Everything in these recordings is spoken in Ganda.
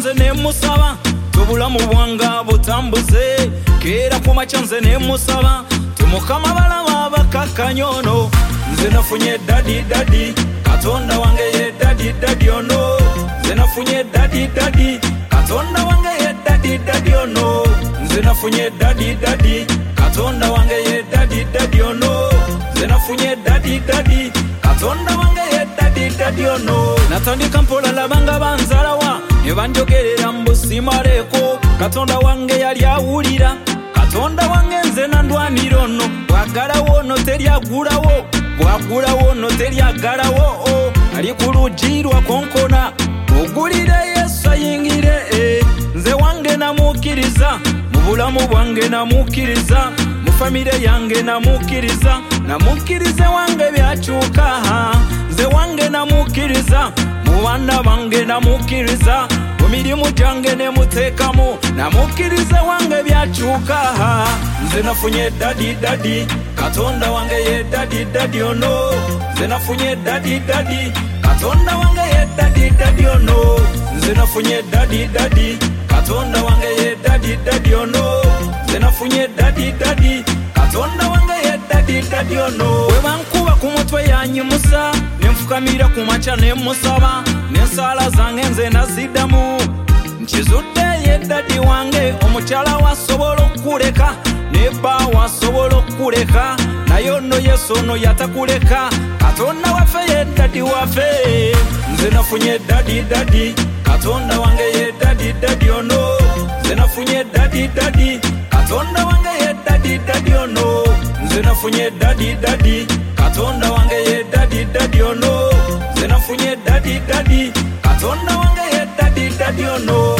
nze ne musaba tubulamu bwanga butambuze kera kumakya nze ne musaba timukama balama bakakanyono nze nafunye dadi katonda wange ye dadi ono nze nafunye dadi katonda wange ye dadi ono nze nafunye dadi katonda wange ye dadi ono nze nafunye dadi katonda wange ye dadi ono natandika mpola labanga banzalawa ne banjogerera mbusimaleko katonda wange yali awulira katonda wange nze nandwanira ono bwagalawo ono teryagulawo bwagulawo ono teryagalawo ali ku luggi lwa konkona mugulire yesu ayingire nze wange namukkiriza mu bulamu bwange namukkiriza mu famire yange namukkiriza wange byakyuka nze wange namukkiriza mu baana bange namukkiriza mu mirimu gyange ne muteekamu namukkiriza wange byakyuka nze nafunye dadi katonda wange ye dadi ono nze nafunye dadi katonda wange ye dadi ono nze nafunye dadi katonda wange ye dadi ono nze nafunye dadi katonda wange ye dadi ono bwe bankuba ku mutwe yanyimusa ne nfukamira ku makya ne musaba n'ensaala zange nze naziddamu nkizudde ye dadi wange omukyala wasobola okukuleka ne bba wasobola okukuleka naye ono yesu ono yatakuleka katonda waffe ye dadi waffe nze nafunye dadi katonda wange ye dadi ono nze nafunye dadi katonda wange ye dadi ono nze nafunye dadi katonda wange ye dadi ono nze nafunye dadi katonda wange ye dadi ono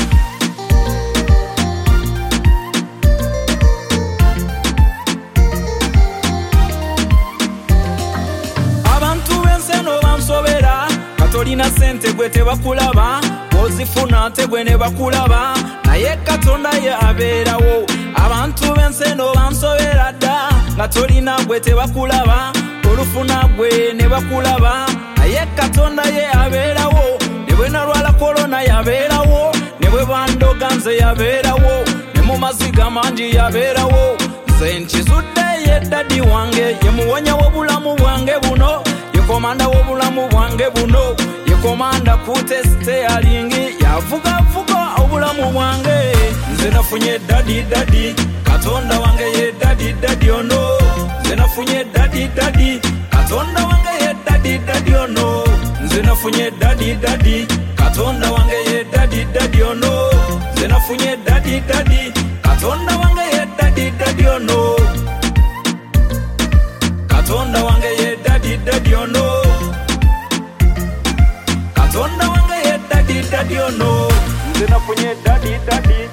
abantu b'enseno bansobera katolina sente gwe tebakulaba ozifuna ate gwe ne bakulaba naye katonda ye abeerawo abantu b'enseno bansobera dda nga tolina gwe tebakulaba olufuna gwe ne bakulaba naye katonda ye abeerawo ne bwe nalwala korona yabeerawo ne bwe bandoga nze yabeerawo ne mu maziga mangi yabeerawo nze nkizudde ye dadi wange ye muwonya w'obulamu bwange buno ye komanda w'obulamu bwange buno ye komanda ku tesiteyalingi yavugavuga obulamu bwange nze nafunye dadi katonda wange ye dadi ono nze nafunye dadi katonda wange ye dadi ono nze nafunye dadi katonda wange ye dadi ono nze nafunye dadi katonda wange ye dadi ono katonda wange ye dadi ono katonda wange ye dadi ono nze nafunye dadi